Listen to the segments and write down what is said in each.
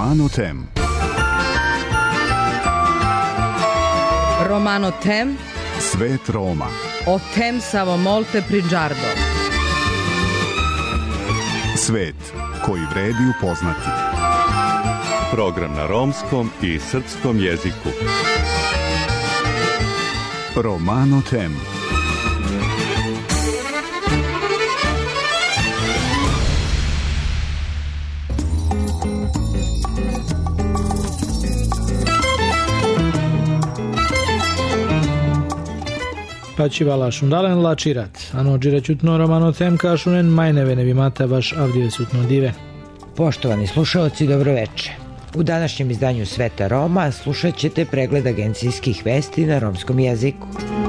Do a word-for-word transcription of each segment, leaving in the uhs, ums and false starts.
Romano Tem. Romano Tem. Svet Roma. O tem savo molte prigiardo. Svet koji vredi upoznati. Program na romskom i srpskom jeziku. Romano Tem. Pačivala šundalen lačirat. Ano džirećutno Romano Tem kašunen majneve nevimata vaš avdive sutno dive. Poštovani slušalci, dobroveče. U današnjem izdanju Sveta Roma slušat ćete pregled agencijskih vesti na romskom jeziku.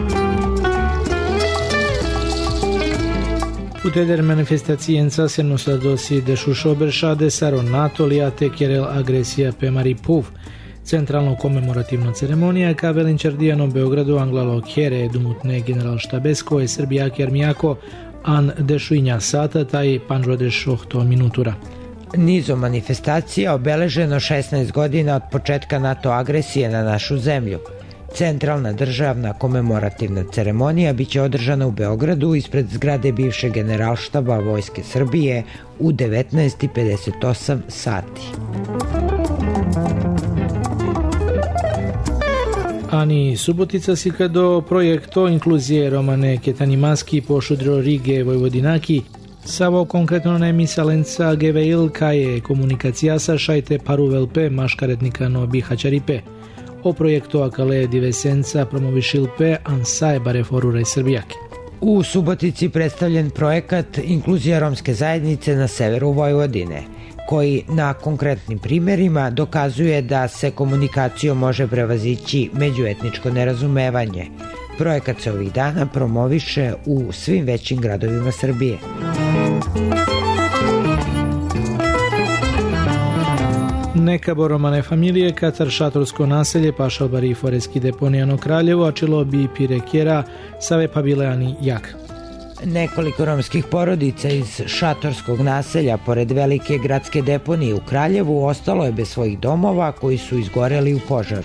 Puteler manifestacijenca se nosadosi de šušoberšade saron NATO lijate kerel agresija pe Mari Puv. Centralno komemorativna ceremonija ka velinčardijano Beogradu anglalo kjere dumutne generalštabesko je Srbijake armijako an dešuinja sata taj panžo dešohto minutura. Nizom manifestacija obeleženo šesnaest godina od početka NATO agresije na našu zemlju. Centralna državna komemorativna ceremonija biće održana u Beogradu ispred zgrade bivšeg generalštaba Vojske Srbije u devetnaest i pedeset osam sati. Ani Subotica si do projekto inkluzije Romane Ketanimaski pošudro Rige Vojvodinaki Savo konkretno ne misalenca geveil kaje komunikacija sa šajte paruvelpe maškaretnika no bihačaripe. O projektu akale divesenca promovišilpe ansaje bare forure Srbijake. U Subotici predstavljen projekat Inkluzija romske zajednice na severu Vojvodine, koji na konkretnim primjerima dokazuje da se komunikacijom može prevazići međuetničko nerazumevanje. Projekat se ovih dana promoviše u svim većim gradovima Srbije. Neka boromane familije Katar šatorsko naselje Pašalbari Foreski deponijano Kraljevo, a čilo bi Pirekjera Save Pabileani Jak. Nekoliko romskih porodica iz šatorskog naselja pored velike gradske deponije u Kraljevu ostalo je bez svojih domova koji su izgoreli u požaru.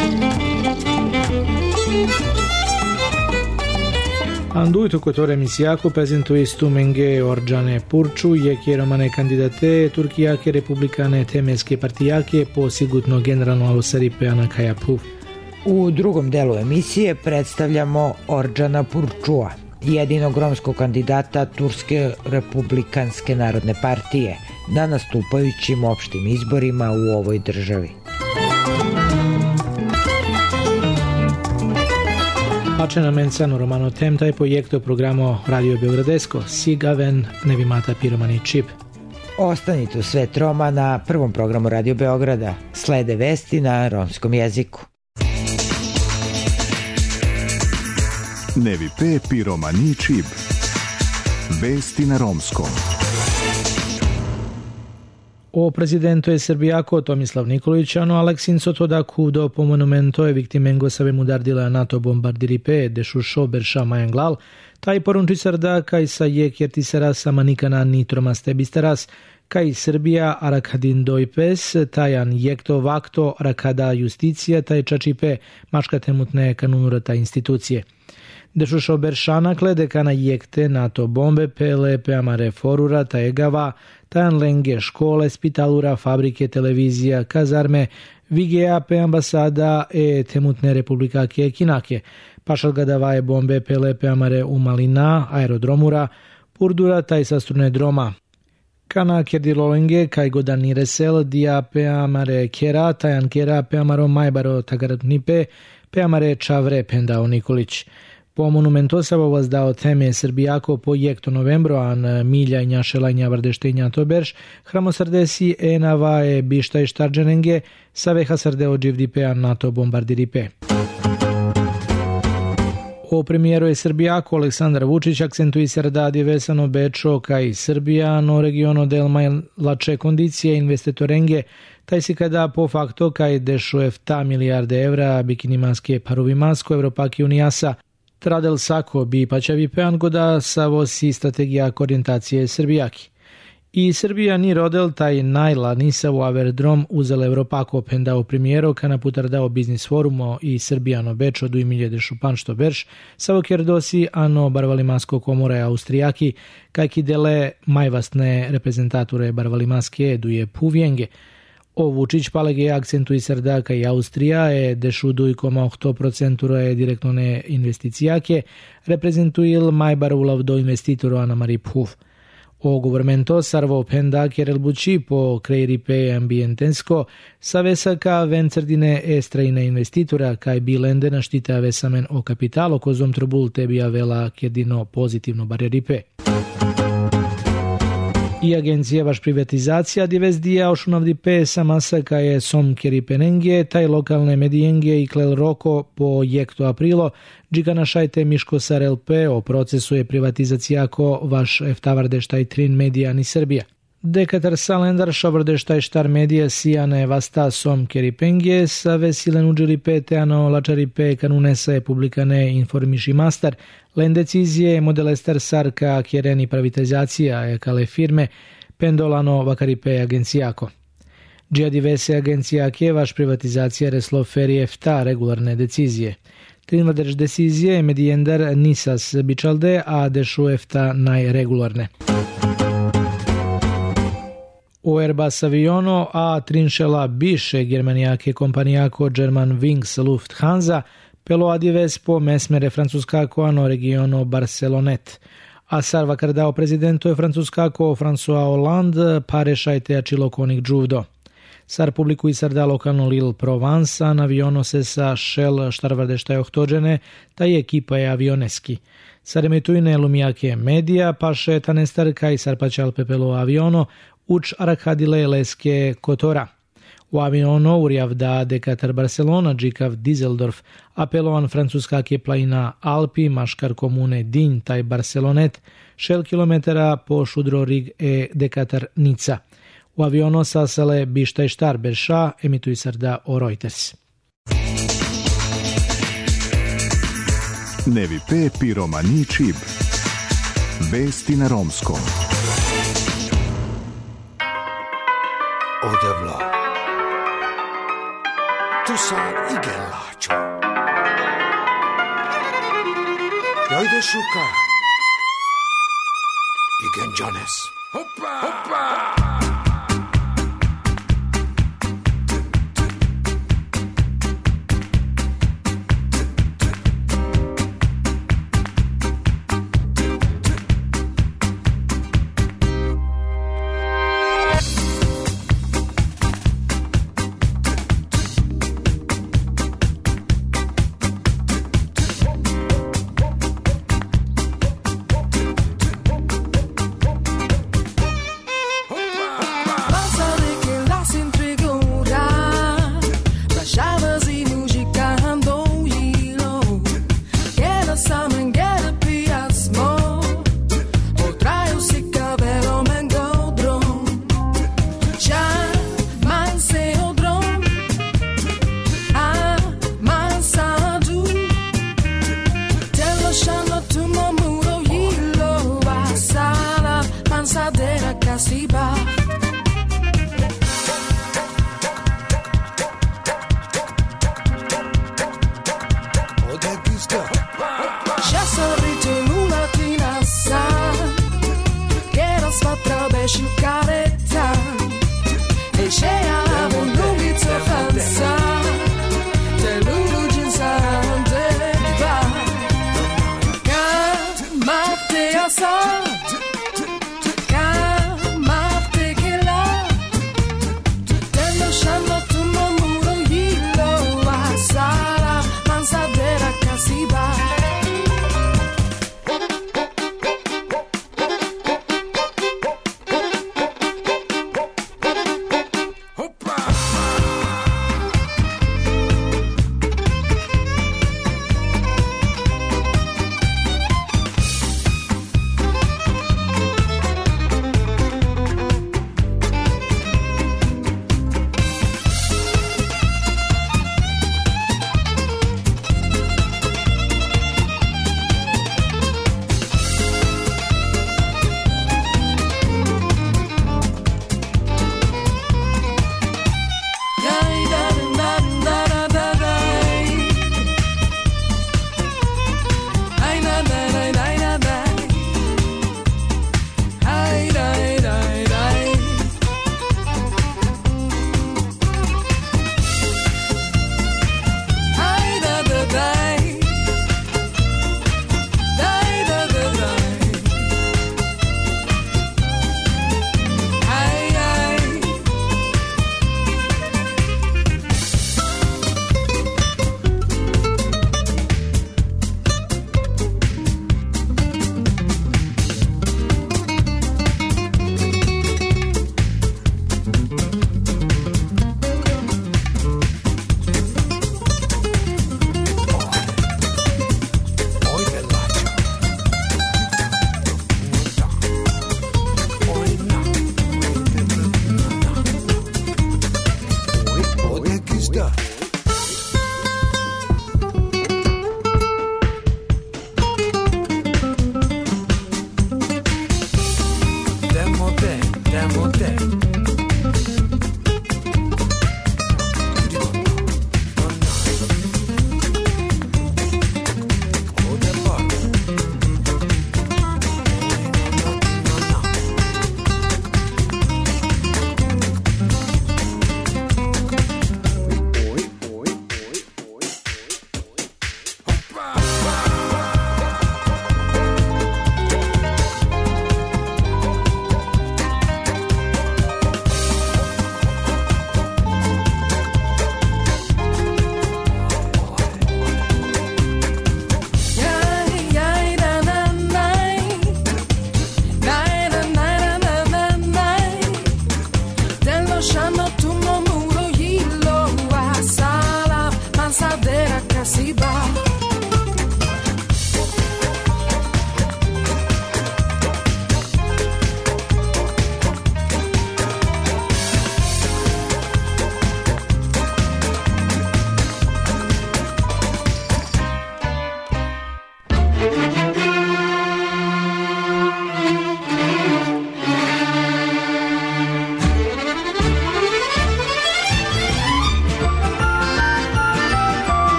Anduito kotore misijako prezentuje stumenge Orđane Purču, jeke romane kandidate Turkijake republikane temeske partijake po sigutno generalno alosaripe Anakaja Puv. U drugom delu emisije predstavljamo Orđana Purčua, jedinog romskog kandidata Turske republikanske narodne partije na nastupajućim opštim izborima u ovoj državi. Pačena mencano Romano Tem taj projekto programo Radio Beogradesko, Sigaven nevimata piromani čip. Ostanite u Svet Roma na prvom programu Radio Beograda. Slede vesti na romskom jeziku. Nevi pe piromani čip. Vesti na romskom. O prezidentu je Srbijako Tomislav Nikolić, ano Aleksin Sotodaku do po monumento je viktimengo save mudardila NATO bombardiripe dešušo berša majanglal, taj porunčicar da kaj sa je kjertiseras samanikana nitromaste bisteras, kaj Srbija arakadin dojpes, tajan jekto vakto arakada justicija, taj čačipe maškatemutne kanunurata institucije. Dešušo beršanakle dekana jekte NATO bombe pele peamare forura taegava, tajan lenge škole, spitalura, fabrike, televizija, kazarme, vigea pe ambasada e temutne republikake kinake. Pašal gadavaje bombe pele peamare umalina, aerodromura, purdura taj sastrune droma. Kana kerdilolenge kaj godani resel dia peamare kera, tajan kera peamaro majbaro tagaratnipe, peamare čavre pendao Nikolić. Po monumentosavo vas dao teme Srbijako po jekto novembro an milja inja šelanja vardeštenja toberš, hramosrdesi enava e bišta i štarđenenge, saveha srde ođivdipe an NATO bombardiripe. O premijeru je Srbijako Aleksandar Vučić akcentuje se radi vesano bečo kaj Srbija no regiono delma lače kondicije investitorenge, taj si kada po fakto kaj dešo efta milijarde evra bikinimaske paruvimasko Evropaki unijasa, Tradel Sako bi pačavi pean goda sa vosi strategija koordinacije Srbijaki. I Srbija ni rodel taj najla nisa u averdrom uzela Evropako pendao premijero kana putardao biznis forumo i Srbijano bečo du imilje šupan što berš, savo kerdosi ano barvalimasko komore Austrijaki, kajki dele majvastne reprezentature barvalimaske duje puvjenge. O Vučić palege akcentui Sardaka i Austrija e dešu duj koma ohto procentura e direktne investicijake, reprezentuil majbar ulav do investitoru Ana Mari Puf. O governmento sarvo penda kerel buci po creiripe ambientensko savesaka vencerdine e străine investitora kaj bilende naštite avesamen o kapitalo kozom trubul tebi avela kedino pozitivno barjeripe. I agencija vaš privatizacija divezdija ošunavdipe samasaka je som keripenenge, taj lokalne medijenge i klel roko po jekto aprilo, džika našajte Miško sar el pe o procesu je privatizacijako vaš eftavardeštaj trin medija ni Srbija. Dekatar salendar šabrdeštaj štar medija sijane vasta som keripenge, sa vesilen uđeripe teano lačaripe kanunesa je publikane informiši mastar, len decizije modelestar sarka kjereni privatizacija je kale firme, pendolano vakaripe agencijako. Džija divese agencijake vaš privatizacija reslo feri efta regularne decizije. Trinvadrž decizije medijendar nisas bičalde, a dešu efta najregularne. O Airbus aviono a trinšela biše germanijake kompanijako German Wings Lufthansa pelo adives po mesmere francuskako ano regiono Barcelonet. A sarva kardao prezidento je francuskako François Hollande parešajte ačilokonik džuvdo. Sar publiku i sarda lokalno Lille Provence na aviono se sa Shell štarvardeštaj ohtođene, taj ekipa je avioneski. Sar emitujne lumijake medija paše tanestar kaj sarpačal pepelo aviono uč arakadile leske kotora. U aviono urjavda dekatar Barcelona džikav Dizeldorf apelovan francuskake plajina Alpi maškar komune Dinj taj Barcelonet šel kilometara po šudro rig e dekatar Nica. U aviono sasale bištaj štar berša emituj sarda o Reuters. Nevi pe piromani čib. Vesti na romskom. Odevla. Tu sad igelačo. Jajde šuka. Igen Jones. Hopa! Hopa!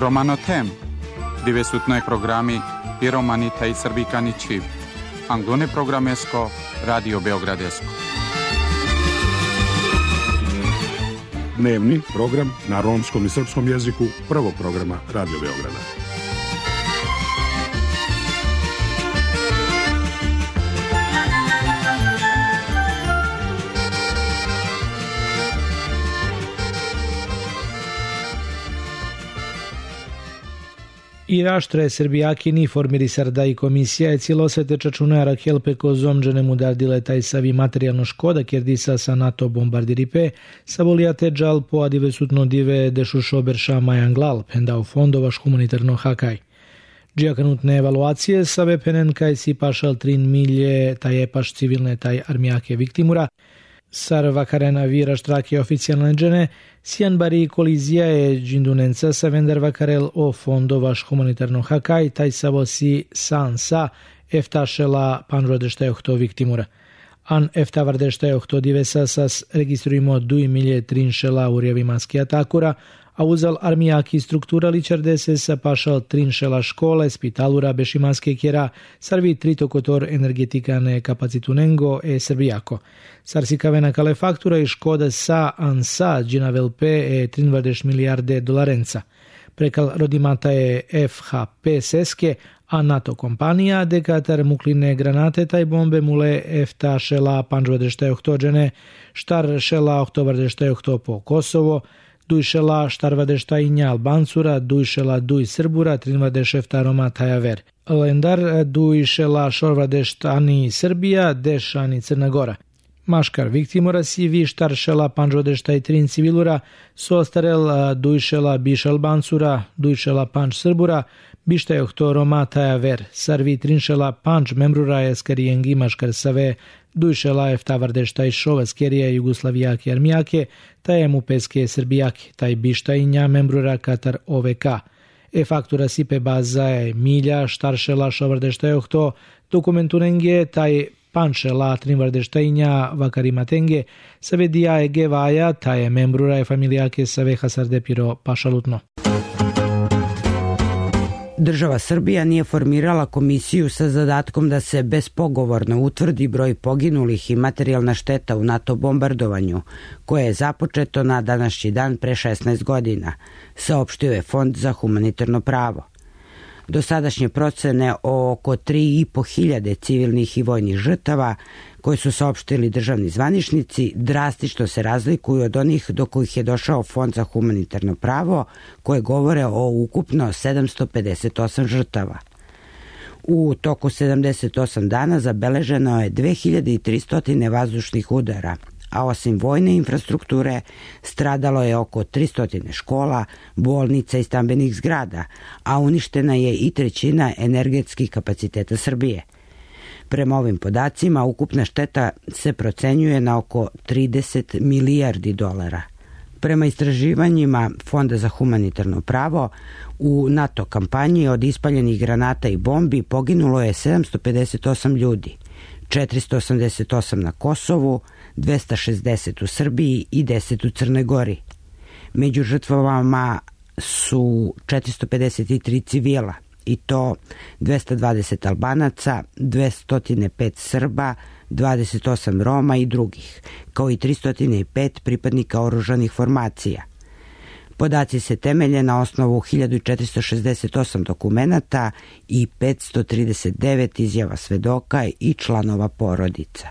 Romanotem, divesutnoj programi i romanita i srbikani čib. Anglone programesko, Radio Beogradesko. Dnevni program na romskom i srpskom jeziku prvog programa Radio Beograda. I raštre Srbijakini formirisar da i komisija je cilosete čačunaja helpeko zomđene mudardile taj savi materijalno škoda kjerdisa sa NATO bombardiripe sa volijate džal po adive sutno dive dešušo berša majanglal pendao fondovaš humanitarno hakaj. Džijakanutne evaluacije sa vepenen kaj si pašal trin milje taj epaš civilne taj armijake viktimura Sar vakarena vira štrake oficijalne džene, sijan bari kolizija je džindunenca sa vendar vakarel o fondo vaš humanitarno hakaj, taj savo si san sa eftašela panrodešta ohto viktimura. An eftavardešta ohto divesa sas registrujemo duj milje trinšela urjevi maski atakura, a uzal armijaki struktura ličardese sa pašal trinšela škole, spitalura bešimanske kjera, sarvi tritokotor energetikane kapacitunengo e srbijako. Sarsikavena kalefaktura i škoda sa ansa džinavelpe e trinvadeš milijarde dolarenca. Prekal rodimata je F H P seske, a NATO kompanija dekatar mukline granate taj bombe mule efta šela panđvadešta ohtođene, štar šela ohtovardešta ohto po Kosovo, dujšela štarvadešta inja Albancura, dujšela duj Srbura, trinvadešefta Roma tajaver. Lendar dujšela šorvadeštani Srbija, dešani Crna Gora. Maškar viktimora si vi štaršela panđodešta i trin civilura, so ostarel dujšela biš Albancura, dujšela panč Srbura, bišta je ohto Roma tajaver. Sarvi trinšela panč membrura je skarijengi maškar save, dujšela efta vardešta i šova skerije jugoslavijake armijake, taj mu peske srbijake, taj bišta i nja membrura Katar O V K. E faktura sipe baza je milja, štaršela šovardešta je ohto, dokumenturenge, taj panšela trinvardešta i nja vakarimatenge, save dija je gevaja, taj je membrura je familijake save hasardepiro pašalutno. Država Srbija nije formirala komisiju sa zadatkom da se bespogovorno utvrdi broj poginulih i materijalna šteta u NATO bombardovanju, koje je započeto na današnji dan pre šesnaest godina, saopštio je Fond za humanitarno pravo. Dosadašnje procene o oko tri i po hiljade civilnih i vojnih žrtava koje su saopštili državni zvaničnici drastično se razlikuju od onih do kojih je došao Fond za humanitarno pravo, koje govore o ukupno sedamsto pedeset osam žrtava. U toku sedamdeset osam dana zabeleženo je dve hiljade tristo vazdušnih udara, a osim vojne infrastrukture stradalo je oko tristo škola, bolnica i stambenih zgrada, a uništena je i trećina energetskih kapaciteta Srbije. Prema ovim podacima, ukupna šteta se procenjuje na oko trideset milijardi dolara. Prema istraživanjima Fonda za humanitarno pravo, u NATO kampanji od ispaljenih granata i bombi poginulo je sedamsto pedeset osam ljudi, četiristo osamdeset osam na Kosovu, dvesta šezdeset u Srbiji i deset u Crnoj Gori. Među žrtvama su četiristo pedeset tri civila, i to dvesta dvadeset Albanaca, dvesta pet Srba, dvadeset osam Roma i drugih, kao i tristo pet pripadnika oružanih formacija. Podaci se temelje na osnovu hiljadu četiristo šezdeset osam dokumenata i petsto trideset devet izjava svedoka i članova porodica.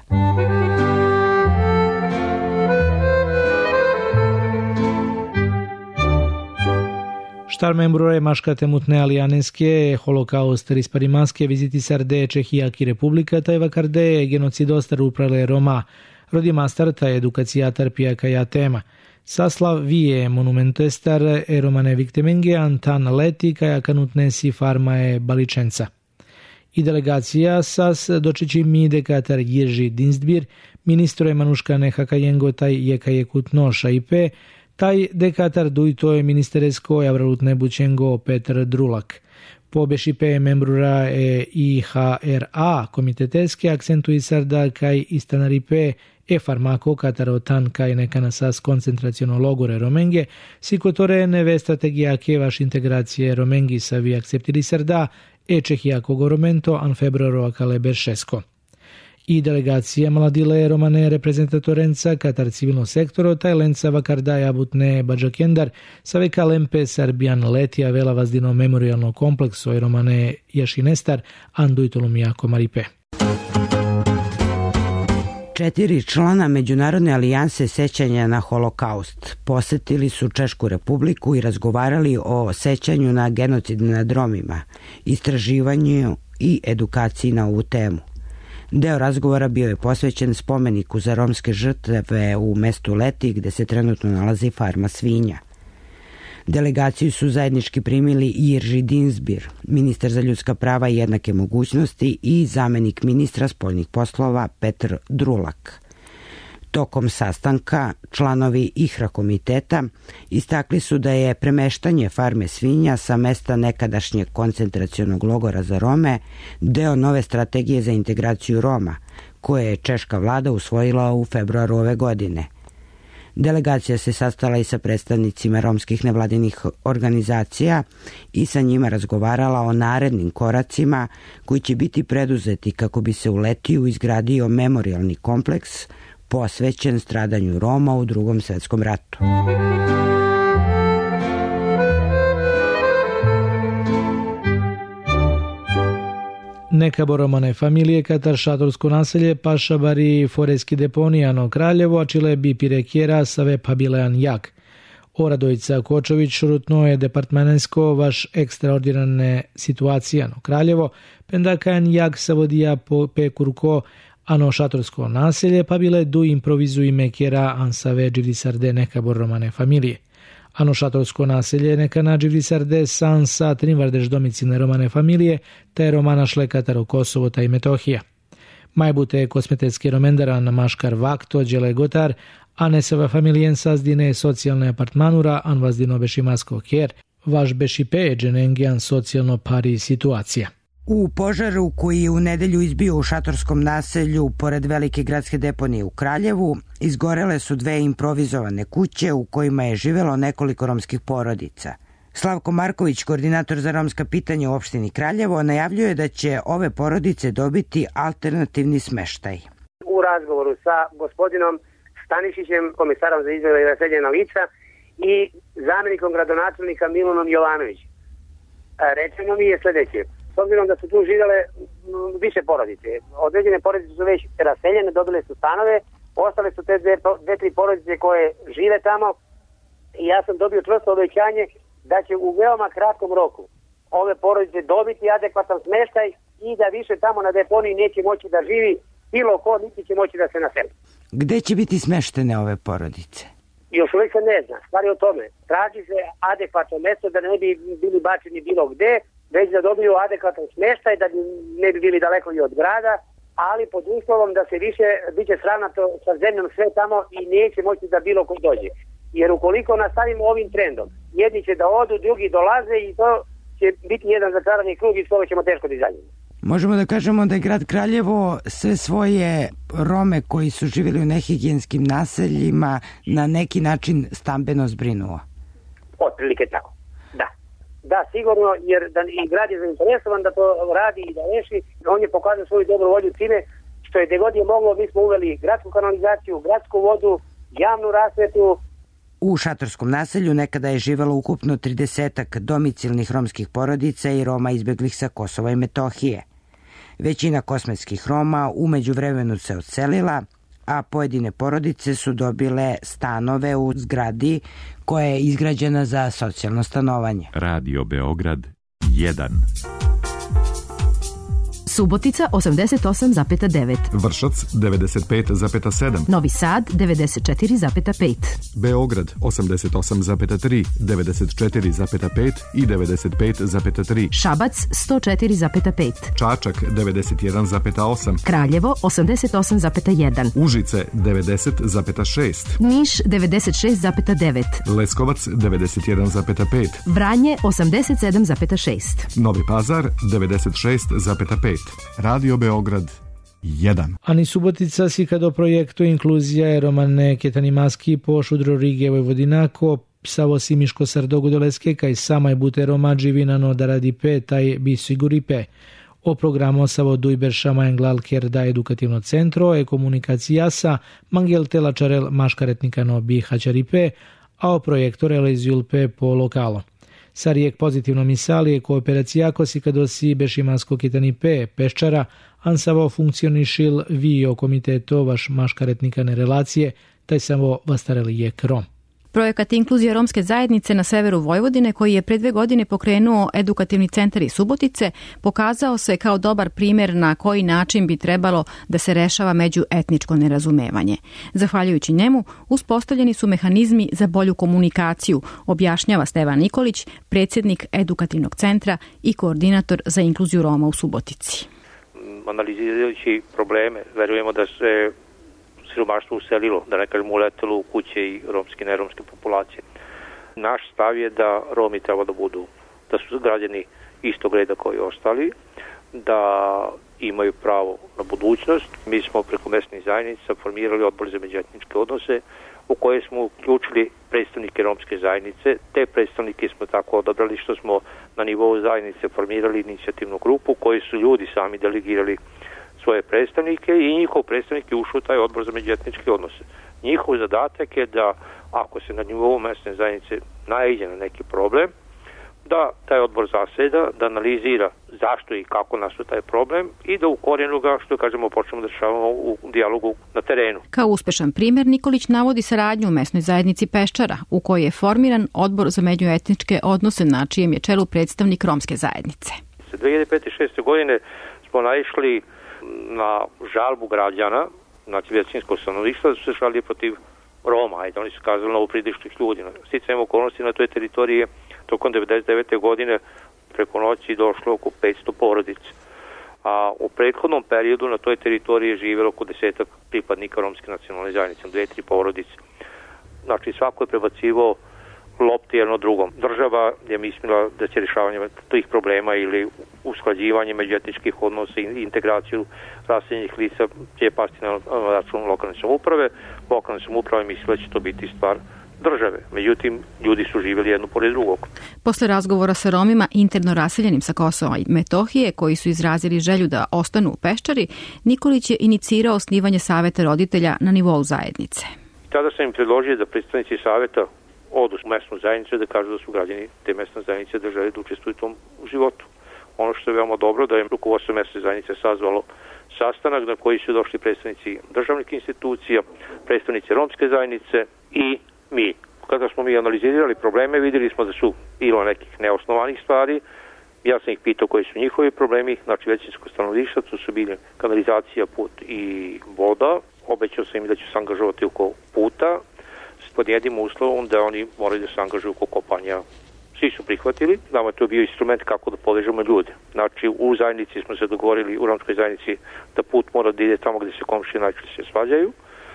Štar membrore maškate mutne alijanenske, holokaust risparimanske vizitisarde Čehijaki republika taj vakarde genocidostar uprale Roma, rodimastar taj edukacijatar pijaka ja tema. Saslav vije monumentestar e romane viktemenge antan leti kaja kanutne si farma je baličenca. I delegacija sas dočeći mi dekatar Ježi Dinstbir, ministro je manuškane hakajengo taj jeka je kutnoša i pe, taj dekatar dujto je ministeresko javralutne bućengo Petr Drulak. Po B S P membrura e I H R A komiteteske akcentuisar da kaj istanaripe e farmaco catarotan kaj nekanasas koncentraciono logore romenge, sikotore neve strategia kevaš integracije romengi savi akceptilisar da e Čehijako goromento an februaro akale beršesko. I delegacija mladile romane reprezentatorenca katar civilno sektoro tajlenca vakardaja butne bađakendar save kalempe sarbijan letija vela vazdino memorialno komplekso i romane jašinestar anduitolum jako maripe. Četiri člana Međunarodne alijanse sećanja na holokaust posetili su Češku Republiku i razgovarali o sećanju na genocid nad Romima, istraživanju i edukaciji na ovu temu. Deo razgovora bio je posvećen spomeniku za romske žrtve u mestu Leti gde se trenutno nalazi farma svinja. Delegaciju su zajednički primili Jirži Dinsbir, ministar za ljudska prava i jednake mogućnosti, i zamenik ministra spoljnih poslova Petr Drulak. Tokom sastanka članovi I H R A komiteta istakli su da je premeštanje farme svinja sa mesta nekadašnjeg koncentracionog logora za Rome deo nove strategije za integraciju Roma, koje je češka vlada usvojila u februaru ove godine. Delegacija se sastala i sa predstavnicima romskih nevladinih organizacija i sa njima razgovarala o narednim koracima koji će biti preduzeti kako bi se u Letiju izgradio memorialni kompleks posvećen stradanju Roma u Drugom svetskom ratu. Neka boromane familije katar šatorsko naselje Pašabari Foreski deponijano Kraljevo, a čile bi pirekjera save pabilean jak. Oradojica Kočović šurutno je departmanensko vaš ekstraordinarne situacijano Kraljevo, pendakajan jak savodija po pekurko ano šatorsko naselje pa bile du improvizu ime kjera ansave dživdisarde neka boromane familije. Ano šatorsko naselje neka na dživdisarde san sa trinvardež domicilne romane familije te romana šlekataro Kosovo ta i Metohija. Majbute kosmetetski romendaran maškar vakto džele gotar, a neseva familijen sazdine socijalne apartmanura an vazdino bešimasko kjer, vaš bešipe dženengijan socijalno pari situacija. U požaru koji je u nedelju izbio u šatorskom naselju pored velike gradske deponije u Kraljevu, izgorele su dve improvizovane kuće u kojima je živelo nekoliko romskih porodica. Slavko Marković, koordinator za romska pitanja u opštini Kraljevo, najavljuje da će ove porodice dobiti alternativni smeštaj. U razgovoru sa gospodinom Stanišićem, komisarom za izbjegla i raseljena lica, i zamjenikom gradonačelnika Milanom Jovanovićem, rečeno mi je sljedeće. S obzirom da su tu živjele više porodice, određene porodice su već raseljene, dobile su stanove, ostale su te dve, dve tri porodice koje žive tamo i ja sam dobio čvrsto obećanje da će u veoma kratkom roku ove porodice dobiti adekvatan smeštaj i da više tamo na deponiji neće moći da živi bilo ko, niti će moći da se naseli. Gde će biti smeštene ove porodice? Još uvijek se ne zna, stvar je o tome. Traži se adekvatno mesto da ne bi bili bačeni bilo gde, već da dobiju adekvatan smeštaj, da ne bi bili daleko i od grada, ali pod uslovom da se više biće sravnato sa zemljom sve tamo i neće moći da bilo ko dođe. Jer ukoliko nastavimo ovim trendom, jedni će da odu, drugi dolaze i to će biti jedan začarani krug i svoje ćemo teško da izađemo. Možemo da kažemo da je grad Kraljevo sve svoje Rome koji su živjeli u nehigijenskim naseljima na neki način stambeno zbrinuo. Otprilike tako, da. Da, sigurno, jer da i grad je zainteresovan da to radi i da reši. On je pokazao svoju dobru volju time što je gde god je moglo, mi smo uveli gradsku kanalizaciju, gradsku vodu, javnu rasvetu. U šatorskom naselju nekada je živelo ukupno tridesetak domicilnih romskih porodica i Roma izbeglih sa Kosova i Metohije. Većina kosmetskih Roma u međuvremenu se odselila, a pojedine porodice su dobile stanove u zgradi koja je izgrađena za socijalno stanovanje. Radio Beograd jedan. Subotica osamdeset osam zarez devet, Vršac devedeset pet zarez sedam, Novi Sad devedeset četiri zarez pet, Beograd osamdeset osam zarez tri, devedeset četiri zarez pet i devedeset pet zarez tri, Šabac sto četiri zarez pet, Čačak devedeset jedan zarez osam, Kraljevo osamdeset osam zarez jedan, Užice devedeset zarez šest, Niš devedeset šest zarez devet, Leskovac devedeset jedan zarez pet, Vranje osamdeset sedam zarez šest, Novi Pazar devedeset šest zarez pet, Radio Beograd jedan. Ani Subotica si kad o projektu inkluzija Romane Ketanimaski po Šudro Rige Vojvodinako Savo Simiško Sardogu Doleske kaj samaj bute Roma dživinano da radi pe taj bi siguri pe. O programu Savo Dujberša Majenglal Kerda edukativno centro e komunikacija sa Mangel Telačarel Maškaretnikano bi hačaripe, a o projektu realizuju pe po lokalo. Sarijek pozitivno misali je kooperacijako si kad osi Bešimansko kitani pe peščara, ansavo funkcionišil vi o komiteto vaš maškaretnikane relacije, taj samo vastareli je krom. Projekat inkluzije romske zajednice na severu Vojvodine, koji je pre dve godine pokrenuo edukativni centar iz Subotice, pokazao se kao dobar primjer na koji način bi trebalo da se rešava međuetničko nerazumevanje. Zahvaljujući njemu, uspostavljeni su mehanizmi za bolju komunikaciju, objašnjava Stevan Nikolić, predsjednik edukativnog centra i koordinator za inkluziju Roma u Subotici. Analizirajući probleme, verujemo da se siromaštvo uselilo, da ne kažemo uletelo u kuće i romske i neromske populacije. Naš stav je da Romi treba da budu, da su građani istog reda kao i ostali, da imaju pravo na budućnost. Mi smo preko mesnih zajednica formirali odbor za međuetničke odnose u koje smo uključili predstavnike romske zajednice. Te predstavnike smo tako odabrali što smo na nivou zajednice formirali inicijativnu grupu koji su ljudi sami delegirali svoje predstavnike i njihov predstavnik je ušao u taj odbor za međuetničke odnose. Njihov zadatak je da, ako se na nivou mesne zajednice naiđe na neki problem, da taj odbor zaseda, da analizira zašto i kako nastao taj problem i da u korijenu ga, što kažemo, počnemo da rešavamo u dijalogu na terenu. Kao uspešan primjer, Nikolić navodi saradnju u mesnoj zajednici Peščara, u kojoj je formiran odbor za međuetničke odnose, na čijem je čelu predstavnik romske zajednice. dve hiljade pete i dve hiljade šeste. godine smo naišli na žalbu građana, znači većinskog stanovništva, da su se žalili protiv Roma, ajde, oni su kazali novopridišlih ljudi. Sticajem okolnosti na toj teritoriji tokom devedeset devete. godine preko noći došlo oko petsto porodica. A u prethodnom periodu na toj teritoriji je živjelo oko desetak pripadnika romske nacionalne zajednice, dve, tri porodice. Znači svako je prebacivao lopti jedno drugom. Država je mislila da će rješavanje tih problema ili usklađivanje međuetničkih odnosa i integraciju raseljenih lica će pasti na račun lokalne samouprave. Lokalne samouprave mislila da će to biti stvar države. Međutim, ljudi su živjeli jedno pored drugog. Posle razgovora sa Romima interno raseljenim sa Kosova i Metohije, koji su izrazili želju da ostanu u Peščari, Nikolić je inicirao osnivanje saveta roditelja na nivou zajednice. Tada sam im predložio da predstavnici saveta odu u mesnu zajednicu da kažu da su građani te mesne zajednice da žele da učestvuju u tom životu. Ono što je veoma dobro da je rukovodstvo mesne zajednice sazvalo sastanak na koji su došli predstavnici državnih institucija, predstavnici romske zajednice i mi. Kada smo mi analizirali probleme, vidjeli smo da su bilo nekih neosnovanih stvari. Ja sam ih pitao koji su njihovi problemi, znači većinsko stanovništvo, to su bili kanalizacija, put i voda. Obećao sam im da ću se angažovati oko puta, pod jednim uslovom da oni moraju da se angažuju oko kopanja. Svi su prihvatili, nama je to bio instrument kako da povežemo ljude. Znači u zajednici smo se dogovorili, u romskoj zajednici, da put mora da ide tamo gde se komšije najčešće svađaju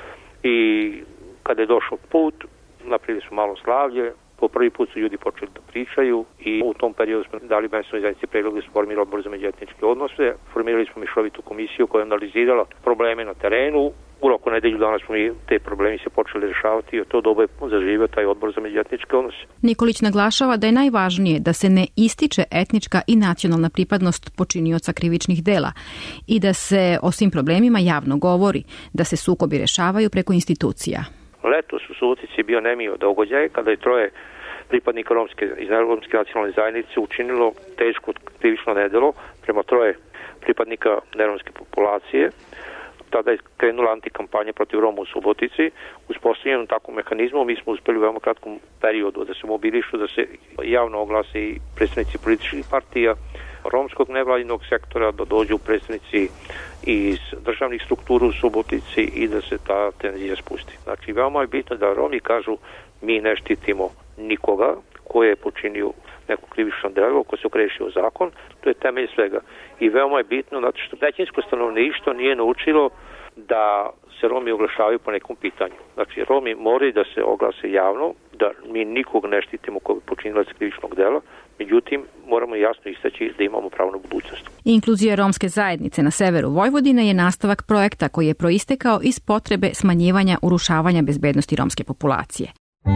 i kada je došao put, napravili smo malo slavlje, po prvi put su ljudi počeli da pričaju i u tom periodu smo dali mesnoj zajednici predlog da se formira odbor za međuetničke odnose. Formirali smo mešovitu komisiju koja je analizirala probleme na terenu. U roku nedelju dana smo i te problemi se počeli rešavati i od to doba je zaživio taj odbor za međuetničke odnose. Nikolić naglašava da je najvažnije da se ne ističe etnička i nacionalna pripadnost počinioca krivičnih dela i da se o svim problemima javno govori, da se sukobi rešavaju preko institucija. Letos u Subotici je bio nemio događaj kada je troje pripadnika romske iz romske nacionalne zajednice učinilo teško krivično nedelo prema troje pripadnika neromske populacije. Tada je krenula antikampanja protiv Roma u Subotici. Uspostavljenom takvom mehanizmu mi smo uspeli u veoma kratkom periodu da se mobilišu, da se javno oglase i predstavnici političkih partija, romskog nevladinog sektora, da dođu predstavnici iz državnih struktura u Subotici i da se ta tenzija spusti. Znači, veoma je bitno da Romi kažu mi ne štitimo nikoga ko je počinio neko krivično delo, ko se okrešio zakon, to je temelj svega. I veoma je bitno, zato što većinsko stanovništvo nije naučilo da se Romi oglašavaju po nekom pitanju. Znači, Romi moraju da se oglase javno, da mi nikog ne štitimo ko je počinilac krivičnog dela, međutim, moramo jasno istaći da imamo pravo na budućnost. Inkluzija romske zajednice na severu Vojvodine je nastavak projekta koji je proistekao iz potrebe smanjivanja urušavanja bezbednosti romske populacije.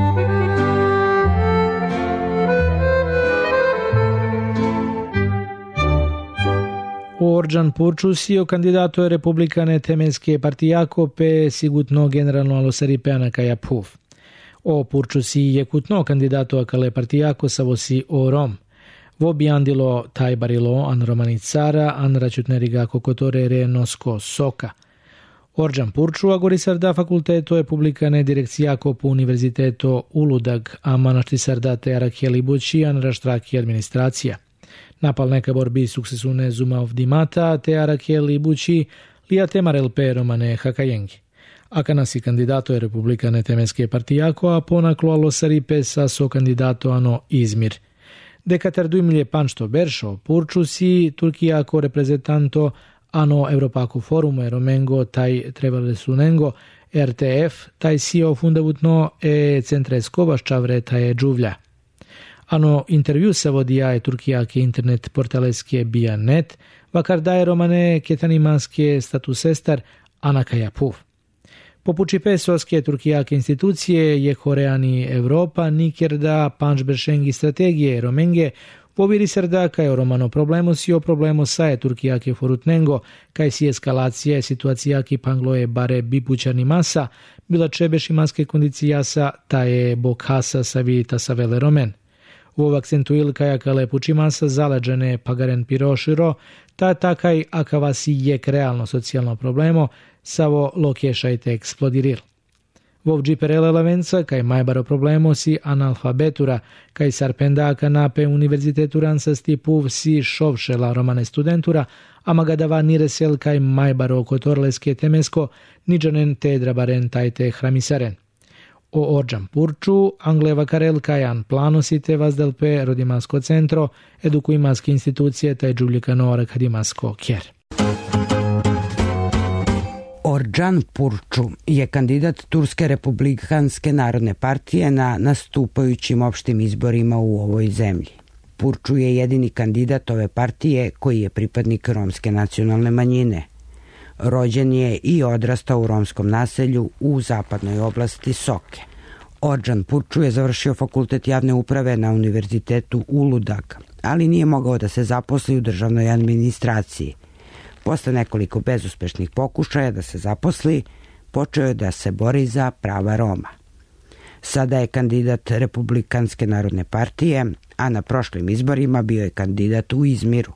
Orđan Purčusio kandidato je Republikane temenske partijako pe sigutno generalno alosari pe Anakaja Puf. O Purčusi je kutno kandidato akale partijako savosi o Rom. Vo biandilo taj barilo an romanicara an račutneriga kokotore re nosko soka. Orđan Purču agorisarda fakulteto je publikane direkcijako po univerziteto Uludag, a manaštisarda te arakjeli bući an raštraki administracija. Napal neka borbi sukcesune Zumaov Dimata te arakjeli bući lija temarel pe romane hakajengi. Akanasi kandidato je Republikane temenske partijako, a ponaklo alosari pe sa so kandidato ano Izmir. Dekatar dujmilje panšto beršo Purčusi, Turkijako reprezentanto ano Evropako forumu eromengo taj trebale sunengo R T F, taj sio fundavutno e centresko vaščavre taj džuvlja. Ano intervju se vodija je Turkijake internet portaleske Bijanet, vakar daje romane ketanimanske statusestar Anakaja Puf. Popući pesoske Turkijake institucije je Koreani Evropa niker da panč bršengi strategije romenge poviri srda kaj o romano problemo si o problemo saje Turkijake forutnengo kaj si eskalacija situacijaki pangloje bare bipućani masa bila čebeši maske kondicijasa ta je bokhasa savita savele romen. U akcentuil kaj akale pući masa zaleđene pagaren piroširo ta takaj akavasi jek realno socijalno problemo savo lokješajte eksplodiril. Vov džiperele lavenca kaj majbaro problemo si analfabetura kaj sarpendaka nape univerziteturan sa stipuv si šovšela romane studentura, a magadava niresel kaj majbaro kotorleske temesko niđanen te drabaren tajte hramisaren. O Orđan Purču, Angleva Karel Kajan planosite vazdelpe Rodimasko centro, edukujmaske institucije taj džuvljikano Rakadimasko kjer. Orđan Purču je kandidat Turske republikanske narodne partije na nastupajućim opštim izborima u ovoj zemlji. Purču je jedini kandidat ove partije koji je pripadnik romske nacionalne manjine. Rođen je i odrastao u romskom naselju u zapadnoj oblasti Soke. Orđan Purču je završio fakultet javne uprave na univerzitetu Uludag, ali nije mogao da se zaposli u državnoj administraciji. Posle nekoliko bezuspešnih pokušaja da se zaposli, počeo je da se bori za prava Roma. Sada je kandidat Republikanske narodne partije, a na prošlim izborima bio je kandidat u Izmiru.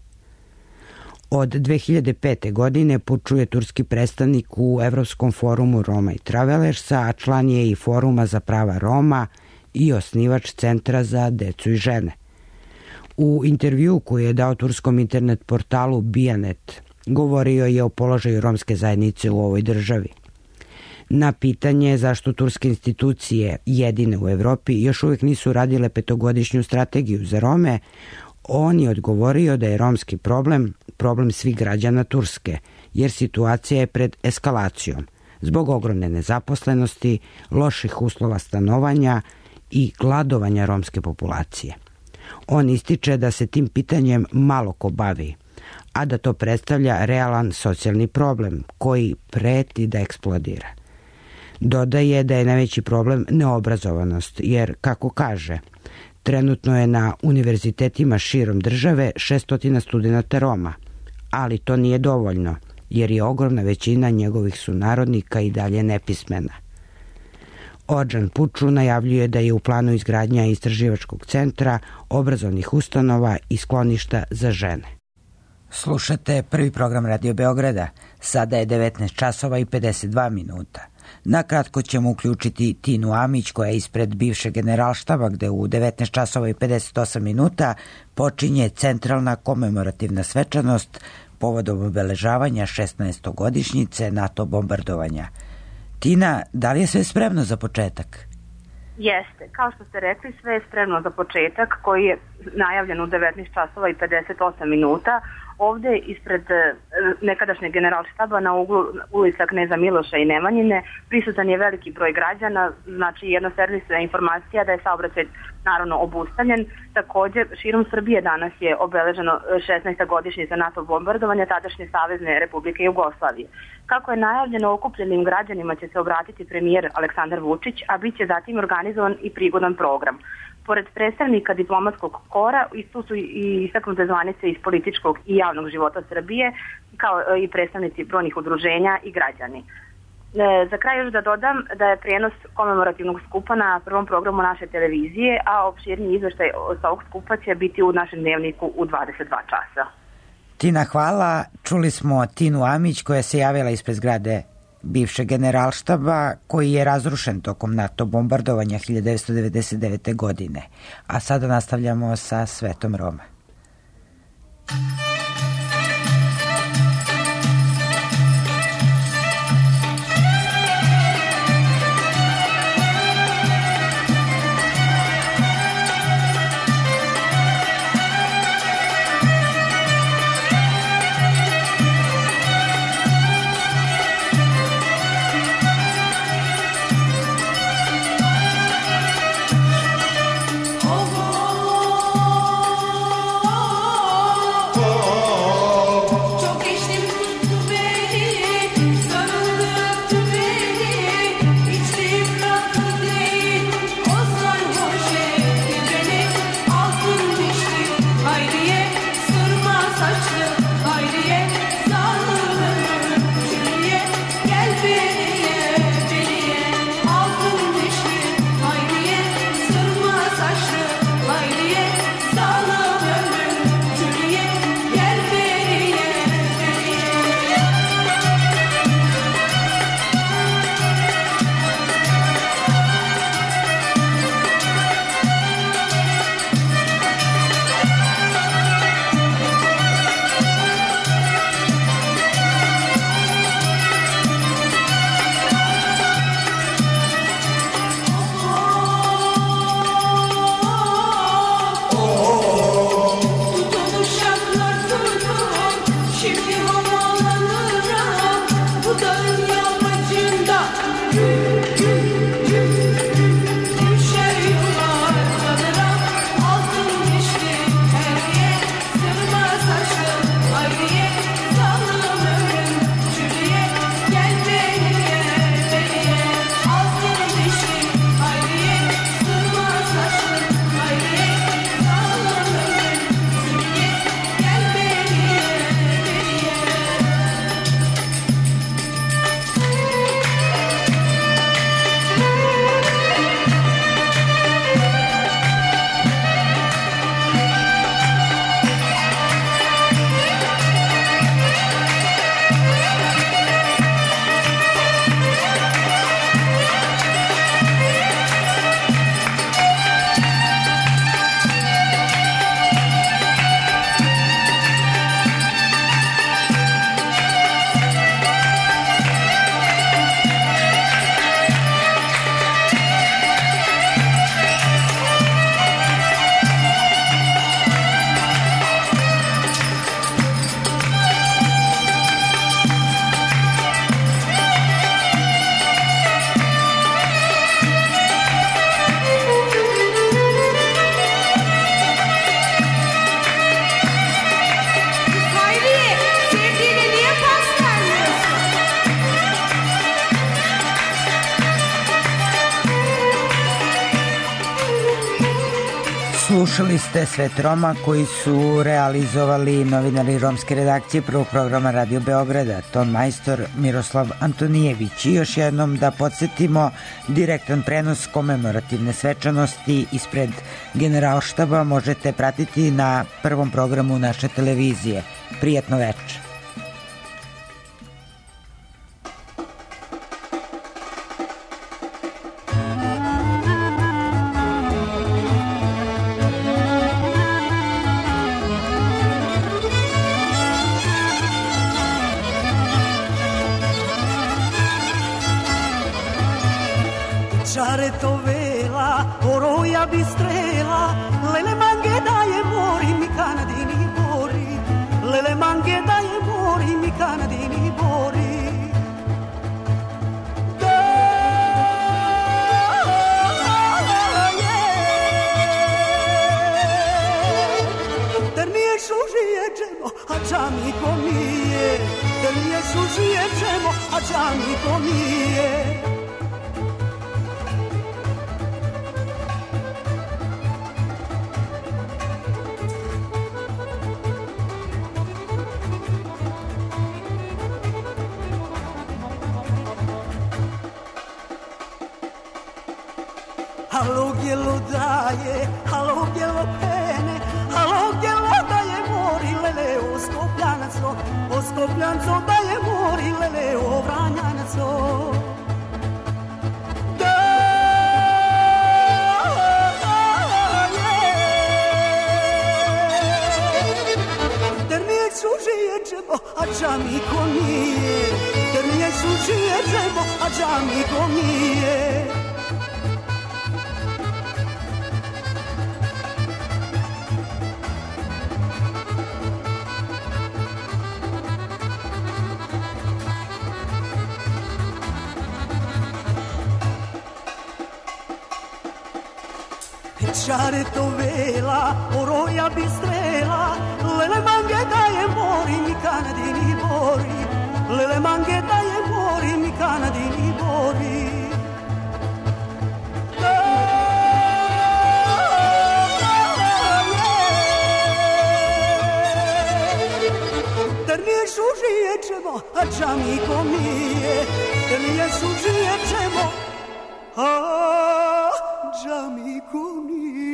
Od dve hiljade pete. godine Purču je turski predstavnik u Evropskom forumu Roma i Travelersa, a član je i Foruma za prava Roma i osnivač Centra za decu i žene. U intervju koji je dao turskom internet portalu Bijanet, govorio je o položaju romske zajednice u ovoj državi. Na pitanje zašto turske institucije, jedine u Evropi, još uvijek nisu radile petogodišnju strategiju za Rome, on je odgovorio da je romski problem problem svih građana Turske, jer situacija je pred eskalacijom, zbog ogromne nezaposlenosti, loših uslova stanovanja i gladovanja romske populacije. On ističe da se tim pitanjem malo ko bavi, a da to predstavlja realan socijalni problem koji preti da eksplodira. Dodaje da je najveći problem neobrazovanost, jer, kako kaže, trenutno je na univerzitetima širom države šeststotina studenta Roma, ali to nije dovoljno, jer je ogromna većina njegovih sunarodnika i dalje nepismena. Orđan Purču najavljuje da je u planu izgradnja istraživačkog centra, obrazovnih ustanova i skloništa za žene. Slušate prvi program Radio Beograda. Sada je devetnaest časova i pedeset dva minuta. Na kratko ćemo uključiti Tinu Amić koja je ispred bivšeg generalštaba gde u devetnaest časova i pedeset osam minuta počinje centralna komemorativna svečanost povodom obeležavanja šesnaestogodišnjice NATO bombardovanja. Tina, da li je sve spremno za početak? Jeste. Kao što ste rekli, sve je spremno za početak koji je najavljen u devetnaest časova i pedeset osam minuta. Ovde ispred nekadašnjeg generalštaba na uglu ulica Kneza Miloša i Nemanjine prisutan je veliki broj građana, znači jedna servisna informacija da je saobraćaj naravno obustavljen. Također, širom Srbije danas je obeleženo šesnaesta godišnjica NATO bombardovanja tadašnje Savezne Republike Jugoslavije. Kako je najavljeno, okupljenim građanima će se obratiti premijer Aleksandar Vučić, a bit će zatim organizovan i prigodan program. Pored predstavnika diplomatskog kora, tu su i istaknute zvanice iz političkog i javnog života Srbije, kao i predstavnici brojnih udruženja i građani. E, za kraj još da dodam da je prijenos komemorativnog skupa na prvom programu naše televizije, a opširniji izveštaj sa ovog skupa će biti u našem dnevniku u dvadeset dva časa. Tina, hvala. Čuli smo Tinu Amić koja se javila ispred zgrade bivšeg generalštaba koji je razrušen tokom NATO bombardovanja hiljadu devetsto devedeset devete. godine. A sada nastavljamo sa Svetom Roma. Slušali ste Svet Roma koji su realizovali novinari romske redakcije prvog programa Radio Beograda, ton majstor Miroslav Antonijević. I još jednom da podsjetimo, direktan prenos komemorativne svečanosti ispred generalštaba možete pratiti na prvom programu naše televizije. Prijatno večer. Čare to vela, oroja bi strela, lele mange daje mori, mi kanadini bori, lele mange daje mori, mi kanadini bori. Da, je, ter nije šužije džemo, a džami ko nije, ter nije šužije džemo, a džami ko nije. Halo gelo daje, halo gelo pene, halo gelo daje mori, lele o Skopljanaco, o Skopljanaco daje mori, lele o Vranjanaco. Da, je, ter nije čužije džemo, a džami ko nije, ter nije čužije džemo, a džami ko nije. Čare to vela, oroja bi strela, lele mange daje mori, mi kanadini bori, lele mange daje mori, mi kanadini bori. Da, je, ter nije šužije džemo, a džami ko nije, ter nije šužije džemo, a džami ko nije.